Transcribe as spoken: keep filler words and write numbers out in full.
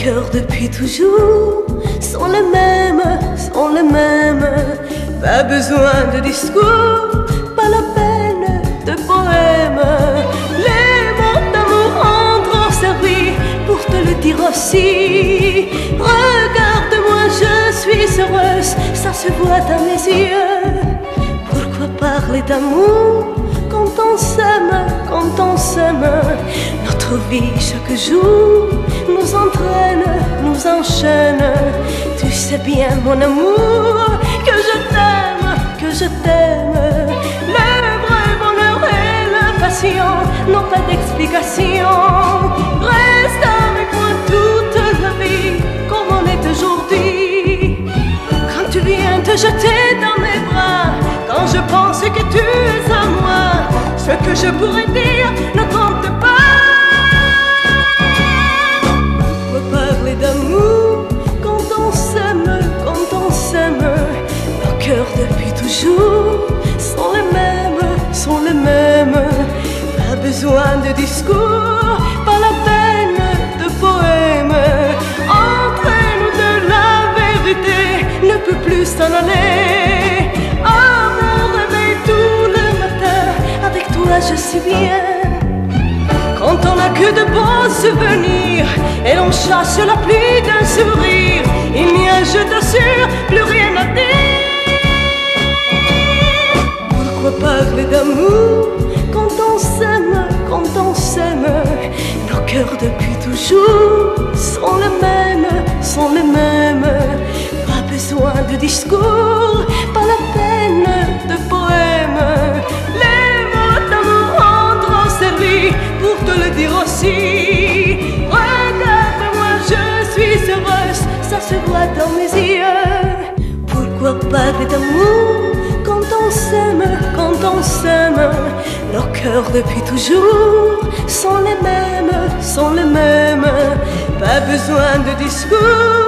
cœurs depuis toujours sont les mêmes, sont les mêmes. Pas besoin de discours, pas la peine de poèmes. Les mots d'amour ont trop servi pour te le dire aussi. Regarde-moi, je suis heureuse, ça se voit à mes yeux. Pourquoi parler d'amour quand on s'aime, quand on s'aime? Notre vie chaque jour nous entraîne, nous enchaîne. Tu sais bien mon amour que je t'aime, que je t'aime. Le vrai bonheur et la passion n'ont pas d'explication. Reste avec moi toute la vie comme on est aujourd'hui. Quand tu viens te jeter dans mes bras, quand je pense que tu es à moi, ce que je pourrais dire ne compte pas. Pourquoi parler d'amour quand on s'aime, quand on s'aime? Nos cœurs depuis toujours sont les mêmes, sont les mêmes. Pas besoin de discours, pas la peine de poèmes. Entre nous de la vérité ne peut plus s'en aller. À mon réveil tout le matin, avec toi je suis bien. Quand on n'a que de beaux souvenirs et l'on chasse la pluie d'un sourire, il n'y a, je t'assure, plus rien à dire. Pourquoi parler d'amour quand on s'aime, quand on s'aime? Nos cœurs depuis toujours sont les mêmes, sont les mêmes. Pas besoin de discours, pas la peine de poèmes. Les mots d'amour ont trop servi pour te le dire aussi. Regarde-moi, je suis heureuse, ça se voit dans mes yeux. Pourquoi parler d'amour quand on s'aime, quand on s'aime? Nos cœurs depuis toujours sont les mêmes, sont les mêmes. Pas besoin de discours,